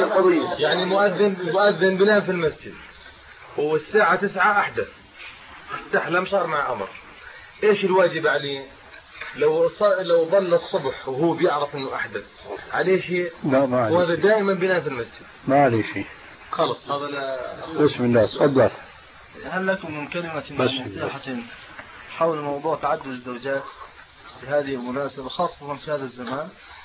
يعني مؤذن مؤذن بنام في المسجد والساعة تسعة أحدث استحلم صار مع عمر، ايش الواجب عليه؟ لو لو ظل الصبح وهو بيعرف انه احدث عليه شيء؟ لا ما عليه، وهذا دائما بينام في المسجد ما عليه شيء. خلص هذا لا. بسم الله تفضل. هل لكم من كلمة نصيحة حول موضوع تعدد الزوجات في هذه المناسبة خاصة في هذا الزمان؟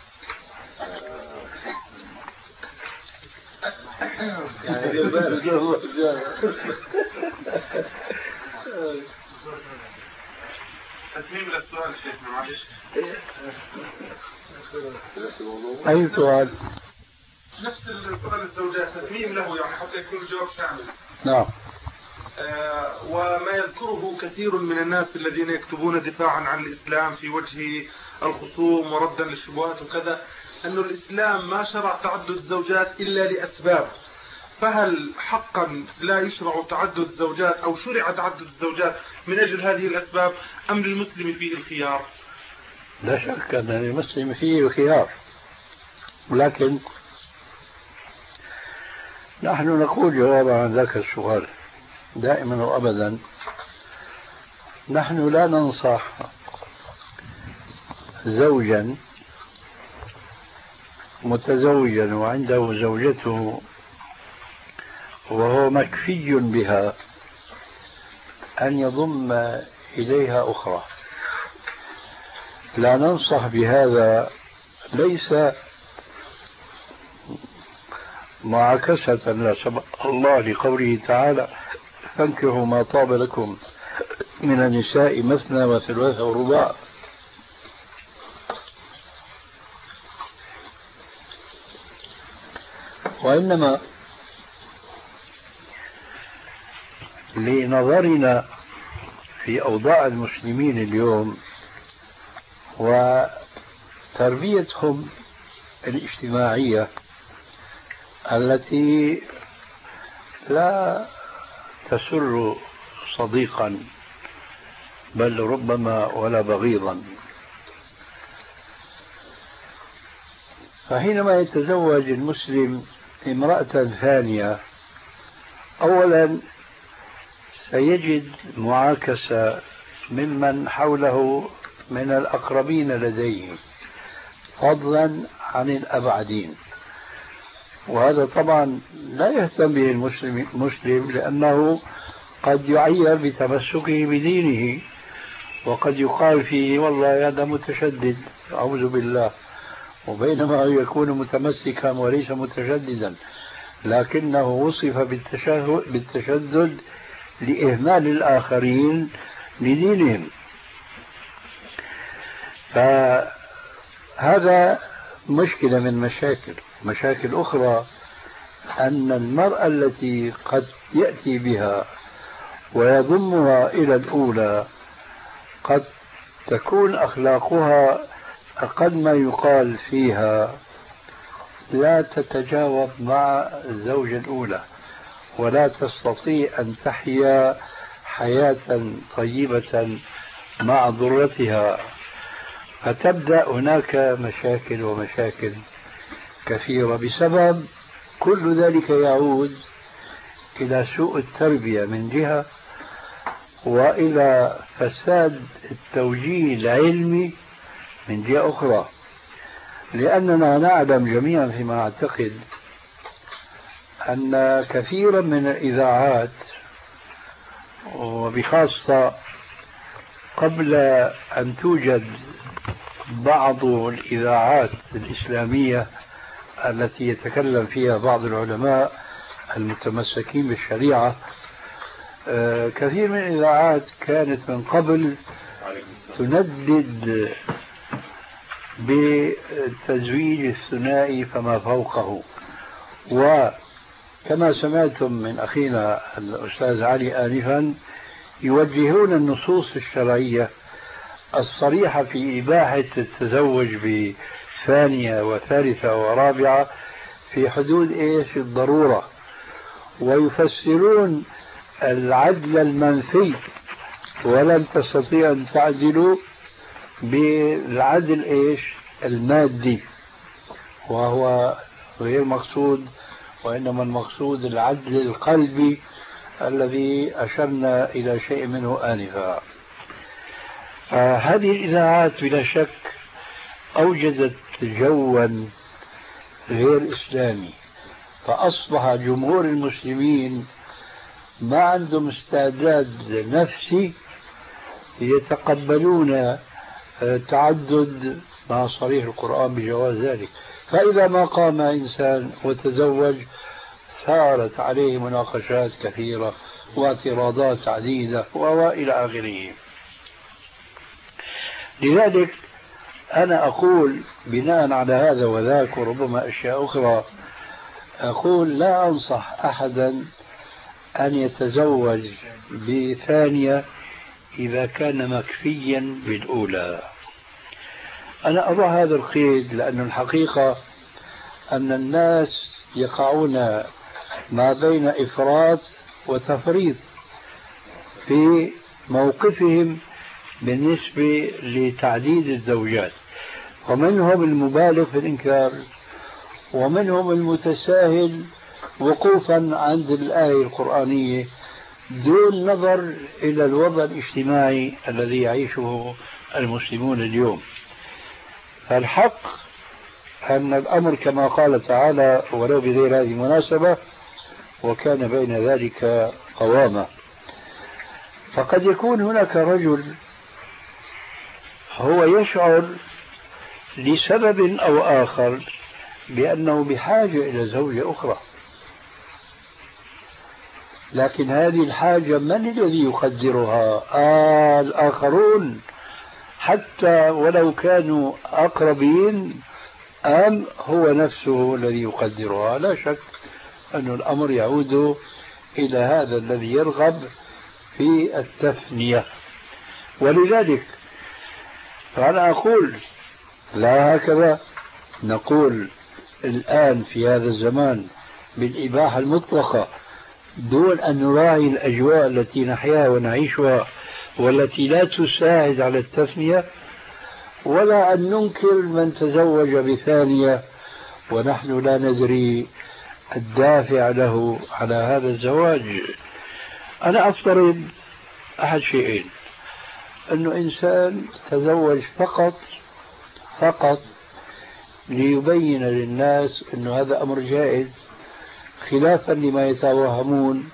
يعني تتميم للسؤال شيخنا معلش. أي سؤال؟ نفس السؤال الزوجات تتميم له يعني حتى يكون الجواب شامل. نعم. آه وما يذكره كثير من الناس الذين يكتبون دفاعا عن الإسلام في وجه الخصوم وردا للشبهات وكذا، أن الإسلام ما شرع تعدد الزوجات إلا لأسباب، فهل حقا لا يشرع تعدد الزوجات أو شرع تعدد الزوجات من أجل هذه الأسباب أم للمسلم فيه الخيار؟ لا شك أن المسلم فيه الخيار، ولكن نحن نقول جوابا عن ذاك السؤال دائما وأبدا، نحن لا ننصح زوجا متزوجا وعنده زوجته وهو مكفي بها أن يضم إليها أخرى. لا ننصح بهذا ليس معاكسة لا سبق الله لقوله تعالى فانكحوا ما طاب لكم من النساء مثنى وثلاث ورباع، وإنما لنظرنا في أوضاع المسلمين اليوم وتربيتهم الاجتماعية التي لا تسر صديقا بل ربما ولا بغيضا، فحينما يتزوج المسلم امرأة ثانية أولا سيجد معاكسة ممن حوله من الأقربين لديه فضلا عن الأبعدين، وهذا طبعا لا يهتم به المسلم, المسلم لأنه قد يعير بتمسكه بدينه، وقد يقال فيه والله هذا متشدد أعوذ بالله، وبينما يكون متمسكا وليس متشددا، لكنه وصف بالتشدد لإهمال الآخرين لدينهم. فهذا مشكلة من مشاكل مشاكل أخرى، أن المرأة التي قد يأتي بها ويضمها إلى الأولى قد تكون أخلاقها أقل ما يقال فيها لا تتجاوب مع الزوجة الأولى ولا تستطيع أن تحيا حياة طيبة مع ضرتها، فتبدأ هناك مشاكل ومشاكل كثيرة بسبب كل ذلك يعود إلى سوء التربية من جهة وإلى فساد التوجيه العلمي من جهة أخرى، لأننا نعلم جميعا فيما أعتقد أن كثيرا من الإذاعات وبخاصة قبل أن توجد بعض الإذاعات الإسلامية التي يتكلم فيها بعض العلماء المتمسكين بالشريعة، كثير من الإذاعات كانت من قبل تندد بالتزويج الثنائي فما فوقه، وكما سمعتم من أخينا الأستاذ علي آنفا يوجهون النصوص الشرعية الصريحة في إباحة التزوج بثانية وثالثة ورابعة في حدود إيش الضرورة، ويفسرون العدل المنفي ولن تستطيع أن تعدلوا بالعدل إيش المادي، وهو غير مقصود، وإنما المقصود العدل القلبي الذي أشرنا إلى شيء منه آنفا. هذه الإذاعات بلا شك أوجدت جوا غير إسلامي، فأصبح جمهور المسلمين ما عندهم استعداد نفسي يتقبلون تعدد مع صريح القرآن بجواز ذلك. فإذا ما قام إنسان وتزوج ثارت عليه مناقشات كثيرة واعتراضات عديدة وإلى آخره. لذلك أنا أقول بناء على هذا وذاك وربما أشياء أخرى، أقول لا أنصح أحدا أن يتزوج بثانية إذا كان مكفيا بالأولى. أنا أضع هذا القيد لأن الحقيقة أن الناس يقعون ما بين إفراط وتفريط في موقفهم بالنسبة لتعديد الزوجات، ومنهم المبالغ في الإنكار ومنهم المتساهل وقوفا عند الآية القرآنية دون نظر إلى الوضع الاجتماعي الذي يعيشه المسلمون اليوم. فالحق أن الأمر كما قال تعالى ولو بغير هذه المناسبة وكان بين ذلك قوامة. فقد يكون هناك رجل هو يشعر لسبب أو آخر بأنه بحاجة إلى زوجة أخرى، لكن هذه الحاجة من الذي يقدرها؟ آه الآخرون حتى ولو كانوا أقربين، أم هو نفسه الذي يقدرها؟ لا شك أن الأمر يعود إلى هذا الذي يرغب في التثنية. ولذلك فأنا أقول لا هكذا نقول الآن في هذا الزمان بالإباحة المطلقة دون أن نراعي الأجواء التي نحياها ونعيشها والتي لا تساعد على التثنية، ولا أن ننكر من تزوج بثانية ونحن لا ندري الدافع له على هذا الزواج. أنا أفترض أحد شيئين، أنه إنسان تزوج فقط فقط ليبين للناس أنه هذا أمر جائز خلافا لما يتوهمون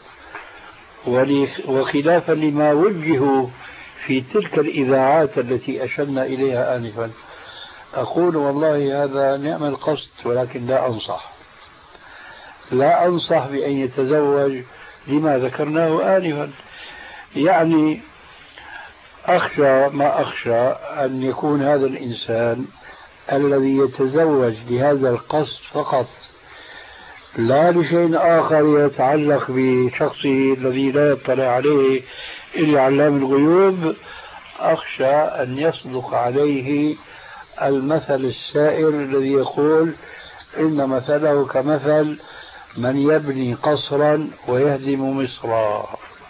وخلافا لما وجهوا في تلك الإذاعات التي أشرنا إليها آنفا. أقول والله هذا نعم القصد، ولكن لا أنصح لا أنصح بأن يتزوج لما ذكرناه آنفا. يعني أخشى ما أخشى أن يكون هذا الإنسان الذي يتزوج لهذا القصد فقط لا لشيء آخر يتعلق بشخصه الذي لا يطلع عليه إلا علام الغيوب، أخشى أن يصدق عليه المثل السائر الذي يقول إن مثله كمثل من يبني قصرا ويهدم مصرا.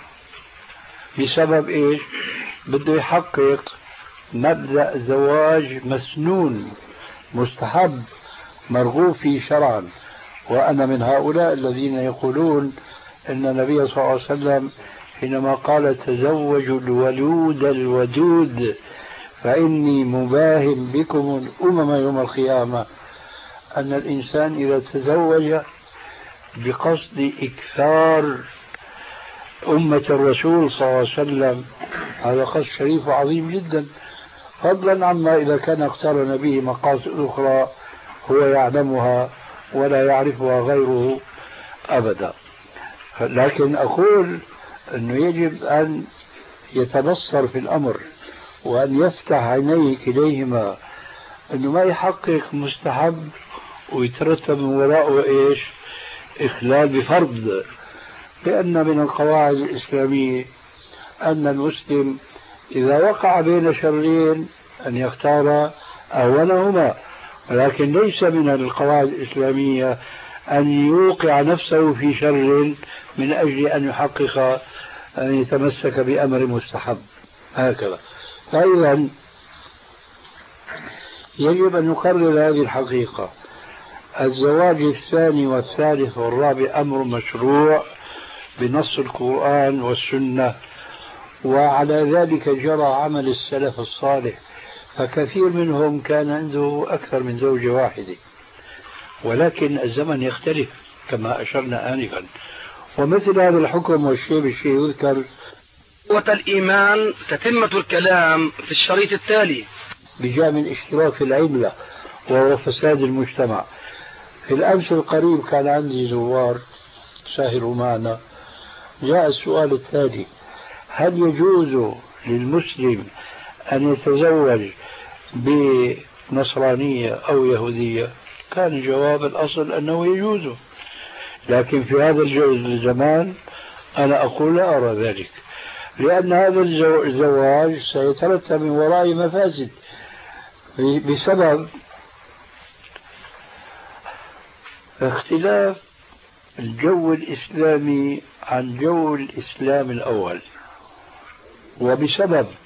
بسبب إيش؟ بده يحقق مبدأ زواج مسنون مستحب مرغوب فيه شرعا. وأنا من هؤلاء الذين يقولون أن النبي صلى الله عليه وسلم حينما قال تزوجوا الولود الودود فإني مباهم بكم الأمم يوم القيامة، أن الإنسان إذا تزوج بقصد إكثار أمة الرسول صلى الله عليه وسلم هذا قصد شريف وعظيم جدا، فضلا عما إذا كان اقترن به مقاصد أخرى هو يعلمها ولا يعرفها غيره أبدا. لكن أقول أنه يجب أن يتبصر في الأمر وأن يفتح عينيه إليهما، أنه ما يحقق مستحب ويترتب من وراءه إيش؟ إخلال بفرض. لأن من القواعد الإسلامية أن المسلم إذا وقع بين شرين أن يختار أولهما، ولكن ليس من القواعد الإسلامية أن يوقع نفسه في شر من أجل أن يحقق أن يتمسك بأمر مستحب هكذا. فإذا يجب أن نقرر هذه الحقيقة: الزواج الثاني والثالث والرابع أمر مشروع بنص القرآن والسنة، وعلى ذلك جرى عمل السلف الصالح، فكثير منهم كان عنده أكثر من زوجة واحدة. ولكن الزمن يختلف كما أشرنا آنفا، ومثل هذا الحكم والشيء بالشيء يذكر. قوة الإيمان تتمة الكلام في الشريط التالي بجانب الاشتراك في العملة وهو فساد المجتمع. في الأمس القريب كان عندي زوار ساهروا معنا، جاء السؤال التالي: هل يجوز للمسلم أن يتزوج بنصرانية أو يهودية؟ كان جواب الأصل أنه يجوز، لكن في هذا الزمان أنا أقول لا أرى ذلك، لأن هذا الزواج سيترتب من وراء مفاسد بسبب اختلاف الجو الإسلامي عن جو الإسلام الأول، وبسبب